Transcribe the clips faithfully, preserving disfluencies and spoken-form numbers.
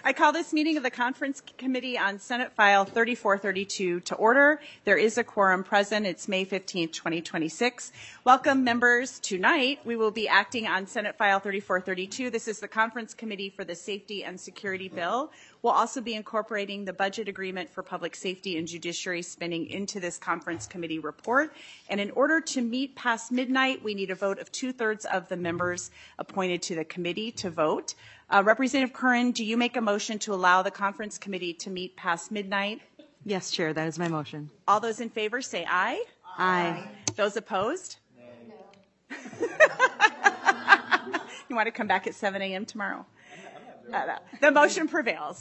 I call this meeting of the Conference Committee on Senate File thirty-four thirty-two to order. There is a quorum present. It's May fifteenth, twenty twenty-six. Welcome, members. Tonight, we will be acting on Senate File thirty-four thirty-two. This is the Conference Committee for the Safety and Security Bill. We'll also be incorporating the budget agreement for public safety and judiciary spending into this Conference Committee report. And in order to meet past midnight, we need a vote of two-thirds of the members appointed to the committee to vote. Uh, Representative Curran, do you make a motion to allow the Conference Committee to meet past midnight? Yes, Chair, that is my motion. All those in favor say aye. Aye. Those opposed? No. You want to come back at seven a.m. tomorrow? Uh, the motion prevails.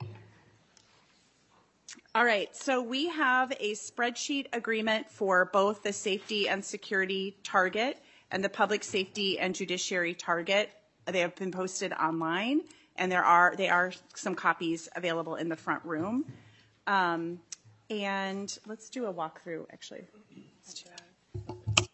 All right, so we have a spreadsheet agreement for both the safety and security target and the public safety and judiciary target. They have been posted online, and there are they are some copies available in the front room. Um, and let's do a walkthrough, actually. Let's do that.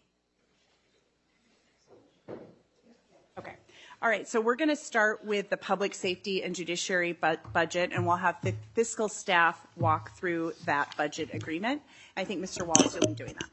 Okay. All right, so we're going to start with the public safety and judiciary bu- budget, and we'll have the fiscal staff walk through that budget agreement. I think Mister Walls will be doing that.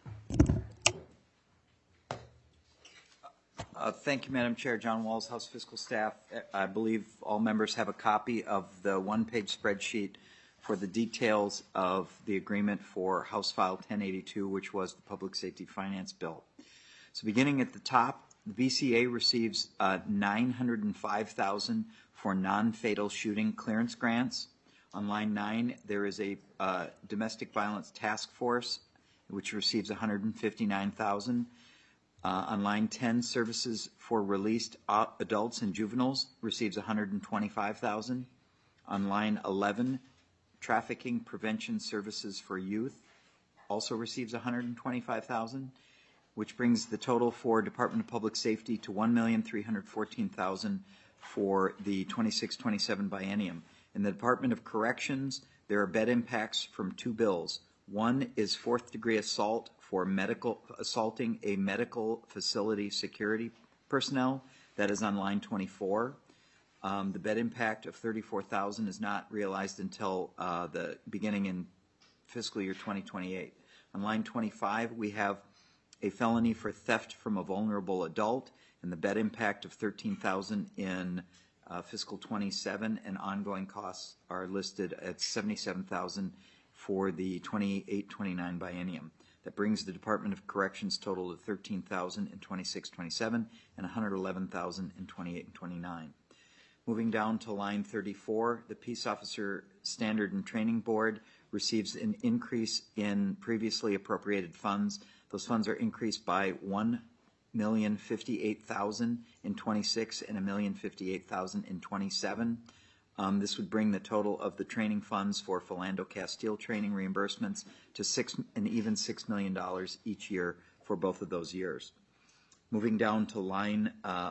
Uh, thank you, Madam Chair. John Walls, House Fiscal Staff. I believe all members have a copy of the one-page spreadsheet for the details of the agreement for House File ten eighty-two, which was the Public Safety Finance Bill. So beginning at the top, the B C A receives uh, nine hundred five thousand dollars for non-fatal shooting clearance grants. On line nine, there is a uh, domestic violence task force, which receives one hundred fifty-nine thousand dollars. Uh, on line ten, services for released uh, adults and juveniles receives one hundred twenty-five thousand dollars. On line eleven, trafficking prevention services for youth also receives one hundred twenty-five thousand dollars, which brings the total for Department of Public Safety to one million three hundred fourteen thousand dollars for the twenty-six twenty-seven biennium. In the Department of Corrections, there are bed impacts from two bills. One is fourth degree assault for medical assaulting a medical facility security personnel. That is on line twenty-four. Um, the bed impact of thirty-four thousand is not realized until uh, the beginning in fiscal year twenty twenty-eight. On line twenty-five, we have a felony for theft from a vulnerable adult, and the bed impact of thirteen thousand in uh, fiscal twenty-seven, and ongoing costs are listed at seventy-seven thousand for the twenty-eight twenty-nine biennium. That brings the Department of Corrections total to thirteen thousand in twenty-six twenty-seven and one hundred eleven thousand in twenty-eight and twenty-nine. Moving down to line thirty-four, the Peace Officer Standard and Training Board receives an increase in previously appropriated funds. Those funds are increased by one million fifty-eight thousand in twenty-six and one million fifty-eight thousand in twenty-seven. Um, this would bring the total of the training funds for Philando Castile training reimbursements to six and even six million dollars each year for both of those years. Moving down to line uh,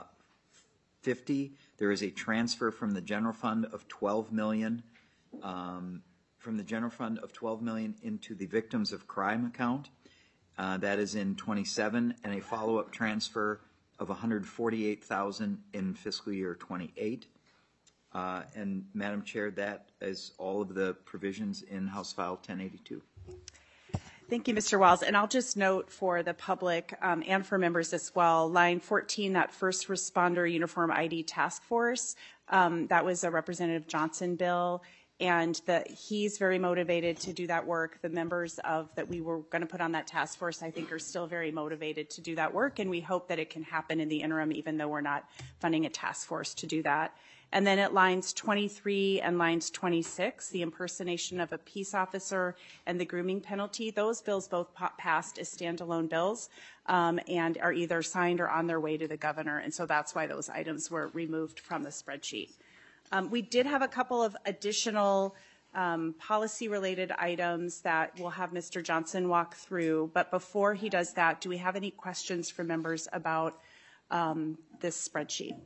fifty, there is a transfer from the general fund of twelve million dollars um, from the general fund of twelve million dollars into the Victims of Crime account. Uh, that is in twenty-seven, and a follow-up transfer of one hundred forty-eight thousand dollars in fiscal year twenty-eight. Uh, and Madam Chair, that is all of the provisions in House File ten eighty-two. Thank you, Mister Walls. And I'll just note for the public um, and for members as well, line fourteen, that first responder uniform I D task force, um, that was a Representative Johnson bill. And the, he's very motivated to do that work. The members of that we were going to put on that task force, I think, are still very motivated to do that work. And we hope that it can happen in the interim, even though we're not funding a task force to do that. And then at lines twenty-three and lines twenty-six, the impersonation of a peace officer and the grooming penalty, those bills both passed as standalone bills um, and are either signed or on their way to the governor. And so that's why those items were removed from the spreadsheet. Um, we did have a couple of additional um, policy-related items that we'll have Mister Johnson walk through. But before he does that, do we have any questions for members about um, this spreadsheet?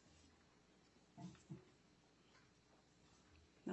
No?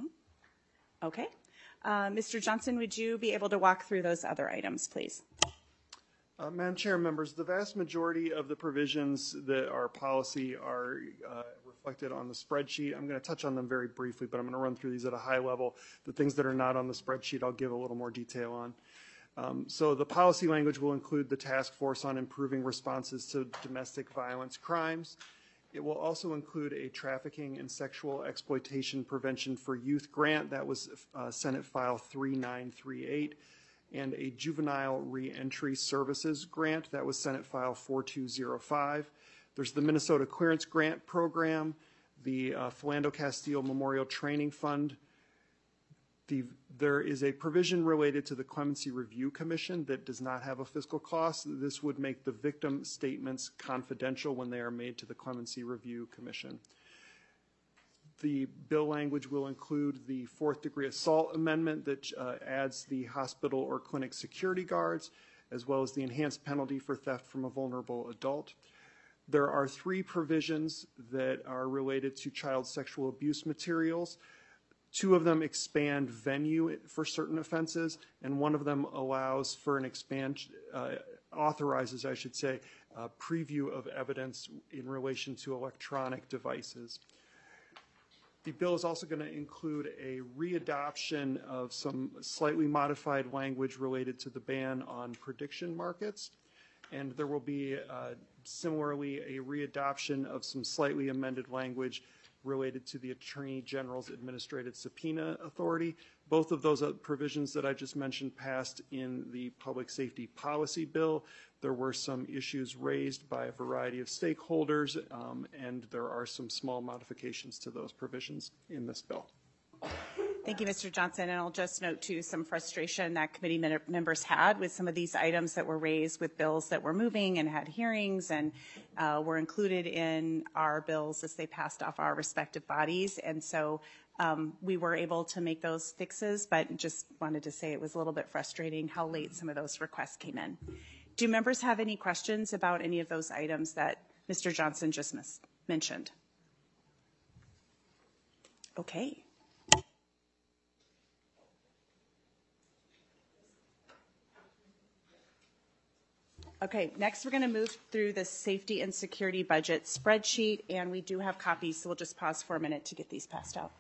Okay. Uh, Mister Johnson, would you be able to walk through those other items, please? Uh, Madam Chair, members, the vast majority of the provisions that are policy are uh, reflected on the spreadsheet. I'm going to touch on them very briefly, but I'm going to run through these at a high level. The things that are not on the spreadsheet, I'll give a little more detail on. Um, so the policy language will include the task force on improving responses to domestic violence crimes. It will also include a trafficking and sexual exploitation prevention for youth grant. That was uh, Senate File three nine three eight. And a juvenile reentry services grant. That was Senate File four two zero five. There's the Minnesota Clearance Grant Program, the uh, Philando Castile Memorial Training Fund. The, there is a provision related to the Clemency Review Commission that does not have a fiscal cost. This would make the victim statements confidential when they are made to the Clemency Review Commission. The bill language will include the fourth degree assault amendment that uh, adds the hospital or clinic security guards, as well as the enhanced penalty for theft from a vulnerable adult. There are three provisions that are related to child sexual abuse materials. Two of them expand venue for certain offenses, and one of them allows for an expansion, uh, authorizes, I should say, a preview of evidence in relation to electronic devices. The bill is also going to include a readoption of some slightly modified language related to the ban on prediction markets. And there will be uh, similarly a readoption of some slightly amended language related to the Attorney General's administrative subpoena authority. Both of those provisions that I just mentioned passed in the public safety policy bill. There were some issues raised by a variety of stakeholders, um, and there are some small modifications to those provisions in this bill. Thank you, Mister Johnson. And I'll just note, too, some frustration that committee members had with some of these items that were raised with bills that were moving and had hearings and uh, were included in our bills as they passed off our respective bodies. And so um, we were able to make those fixes, but just wanted to say it was a little bit frustrating how late some of those requests came in. Do members have any questions about any of those items that Mister Johnson just mentioned? Okay. Okay, next we're going to move through the safety and security budget spreadsheet, and we do have copies, so we'll just pause for a minute to get these passed out.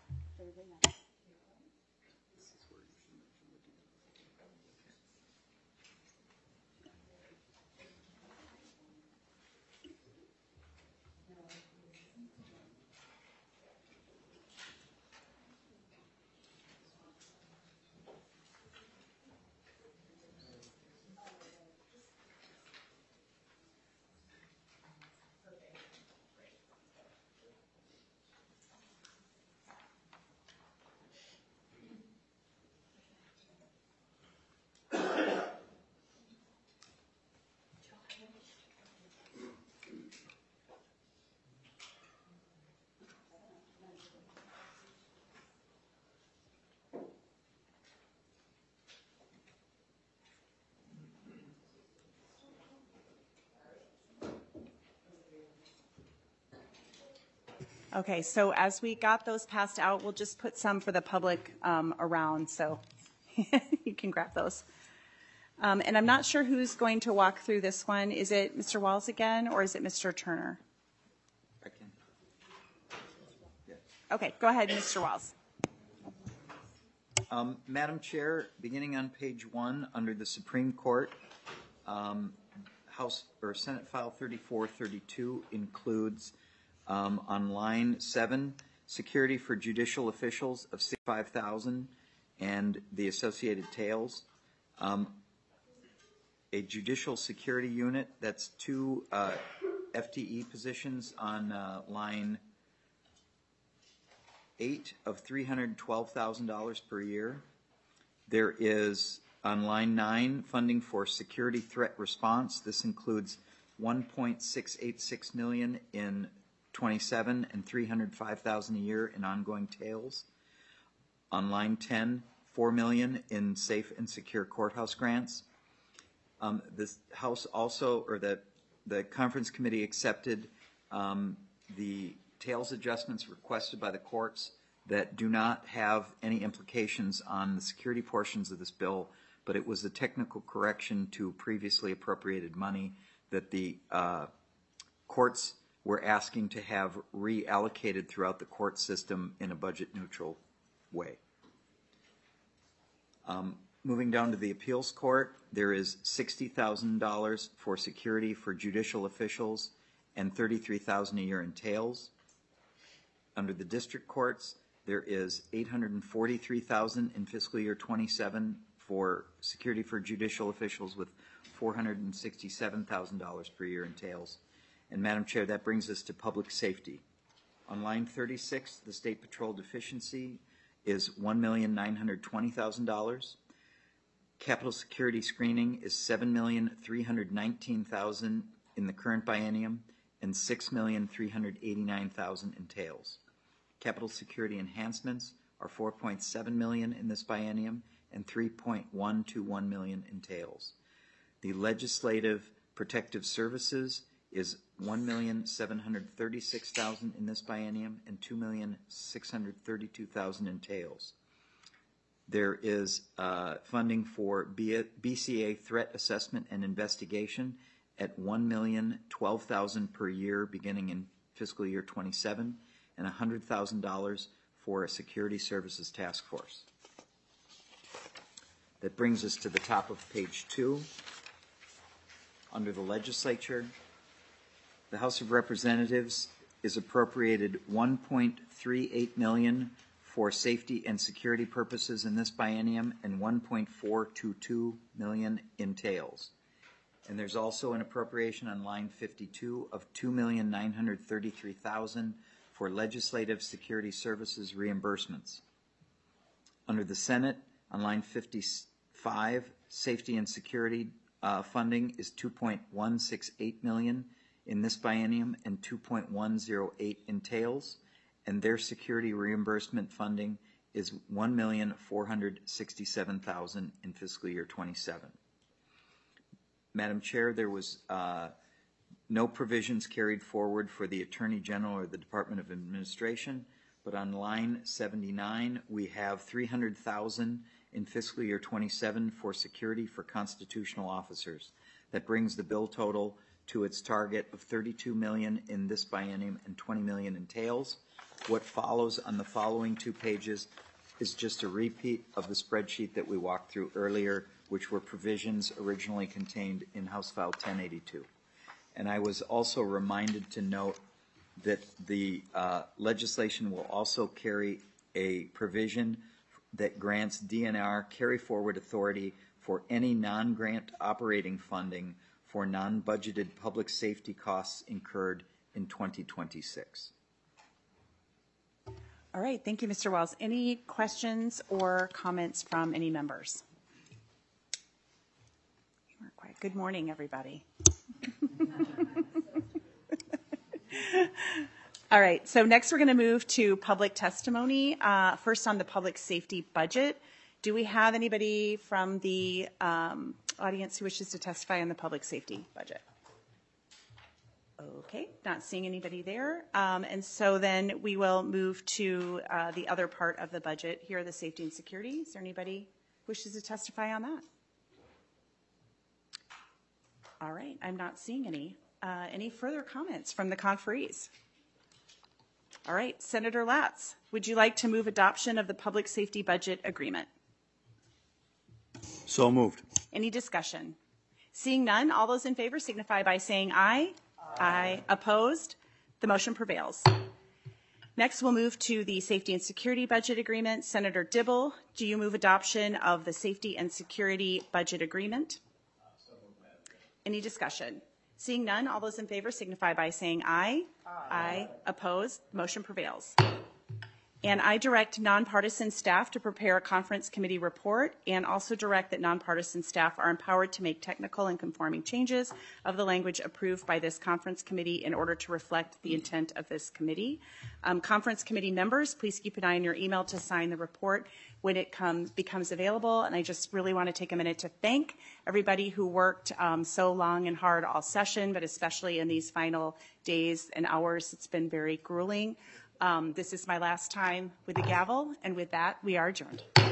Okay, so as we got those passed out, we'll just put some for the public um, around, so you can grab those. Um, and I'm not sure who's going to walk through this one. Is it Mister Walls again, or is it Mister Turner? I can. Yeah. Okay, go ahead, Mister Walls. Um, Madam Chair, beginning on page one, under the Supreme Court, um, House or Senate File thirty-four thirty-two includes um, on line seven, security for judicial officials of sixty-five thousand and the associated tails. Um, a judicial security unit, that's two uh, F T E positions on uh, line eight of three hundred twelve thousand dollars per year. There is on line nine funding for security threat response. This includes one point six eight six million dollars in twenty-seven and three hundred five thousand dollars a year in ongoing tails. On line ten, four million dollars in safe and secure courthouse grants. Um, this House also, or the, the conference committee accepted um, the tails adjustments requested by the courts that do not have any implications on the security portions of this bill but it was a technical correction to previously appropriated money that the uh, courts were asking to have reallocated throughout the court system in a budget neutral way. Um, moving down to the appeals court, there is sixty thousand dollars for security for judicial officials and thirty-three thousand dollars a year in tails. Under the district courts, there is eight hundred forty-three thousand dollars in fiscal year twenty-seven for security for judicial officials with four hundred sixty-seven thousand dollars per year in tails. And Madam Chair, that brings us to public safety. On line thirty-six, the State Patrol deficiency is one million nine hundred twenty thousand dollars. Capital security screening is seven million three hundred nineteen thousand dollars in the current biennium and six million three hundred eighty-nine thousand dollars in tails. Capital security enhancements are four point seven million dollars in this biennium and three point one two one million dollars in tails. The legislative protective services is one million seven hundred thirty-six thousand dollars in this biennium and two million six hundred thirty-two thousand dollars in tails. There is uh, funding for B C A threat assessment and investigation at one million twelve thousand dollars per year beginning in fiscal year twenty-seven and one hundred thousand dollars for a security services task force. That brings us to the top of page two. Under the legislature, the House of Representatives is appropriated one point three eight million dollars for safety and security purposes in this biennium and one point four two two million dollars in tails. And there's also an appropriation on line fifty-two of two million nine hundred thirty-three thousand dollars for legislative security services reimbursements. Under the Senate, on line fifty-five, safety and security uh, funding is two point one six eight million dollars in this biennium and two point one zero eight in tails, and their security reimbursement funding is one million four hundred sixty-seven thousand dollars in fiscal year twenty-seven. Madam Chair, there was uh, no provisions carried forward for the Attorney General or the Department of Administration, but on line seventy-nine, we have three hundred thousand dollars in fiscal year twenty-seven for security for constitutional officers. That brings the bill total to its target of thirty-two million dollars in this biennium and twenty million dollars in tails. What follows on the following two pages is just a repeat of the spreadsheet that we walked through earlier, which were provisions originally contained in House File ten eighty-two. And I was also reminded to note that the uh, legislation will also carry a provision that grants D N R carry forward authority for any non-grant operating funding for non-budgeted public safety costs incurred in twenty twenty-six. All right, thank you, Mister Wells. Any questions or comments from any members? You are quiet. Good morning, everybody. All right, so next we're going to move to public testimony. Uh, first on the public safety budget. Do we have anybody from the um, audience who wishes to testify on the public safety budget? Okay, not seeing anybody there. Um, and so then we will move to uh, the other part of the budget here, the safety and security. Is there anybody who wishes to testify on that? All right, I'm not seeing any. Uh, any further comments from the conferees? All right, Senator Latz, would you like to move adoption of the public safety budget agreement? So moved. Any discussion? Seeing none, all those in favor signify by saying aye. Aye. Aye. Opposed? The motion prevails. Next, we'll move to the safety and security budget agreement. Senator Dibble, do you move adoption of the safety and security budget agreement? Uh, so moved, Any discussion? Seeing none, all those in favor signify by saying aye. Aye. Aye. Opposed? Motion prevails. And I direct nonpartisan staff to prepare a conference committee report and also direct that nonpartisan staff are empowered to make technical and conforming changes of the language approved by this conference committee in order to reflect the intent of this committee. Um, conference committee members, please keep an eye on your email to sign the report when it comes becomes available. And I just really want to take a minute to thank everybody who worked um, so long and hard all session, but especially in these final days and hours. It's been very grueling. Um, this is my last time with the gavel, and with that, we are adjourned.